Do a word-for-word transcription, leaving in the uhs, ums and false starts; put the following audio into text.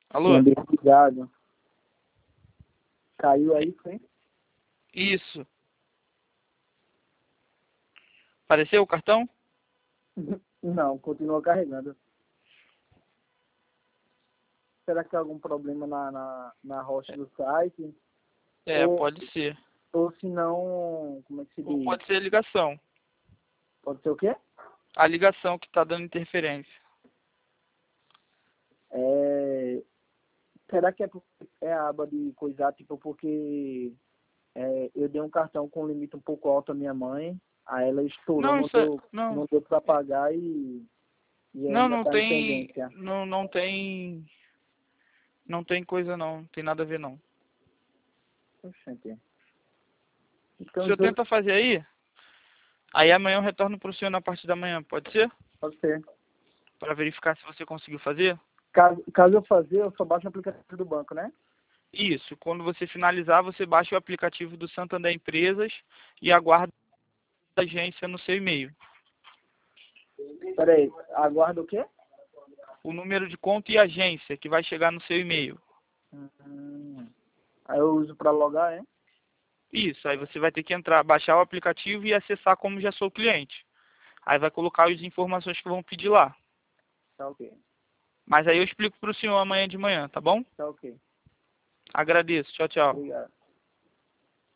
Alô? Obrigado. Caiu aí, foi? Isso. Apareceu o cartão? Não, continua carregando. Será que tem algum problema na, na, na host do site? É, ou, pode ser. Ou se não, como é que se Ou diz? pode ser a ligação. Pode ser o quê? A ligação que está dando interferência. É... Será que é, por- é a aba de coisar, tipo, porque é, eu dei um cartão com limite um pouco alto à minha mãe, aí ela estourou, Não, não isso é... deu, Não, não deu para pagar e, e não, ainda não está em tem... pendência. Não, não tem... Não tem coisa não. Não tem nada a ver não. Oxente. O Então, senhor dois- tenta fazer aí. Aí amanhã eu retorno para o senhor na parte da manhã. Pode ser? pode ser. Para verificar se você conseguiu fazer? Caso, caso eu fazer, eu só baixo o aplicativo do banco, né? Isso. Quando você finalizar, você baixa o aplicativo do Santander Empresas e aguarda a agência no seu e-mail. Peraí, aguarda o quê? O número de conta e agência que vai chegar no seu e-mail. Hum, aí eu uso para logar, é? Isso, aí você vai ter que entrar, baixar o aplicativo e acessar como já sou cliente. Aí vai colocar as informações que vão pedir lá. Tá ok. Mas aí eu explico para o senhor amanhã de manhã, tá bom? Tá ok. Agradeço. Tchau, tchau. Obrigado.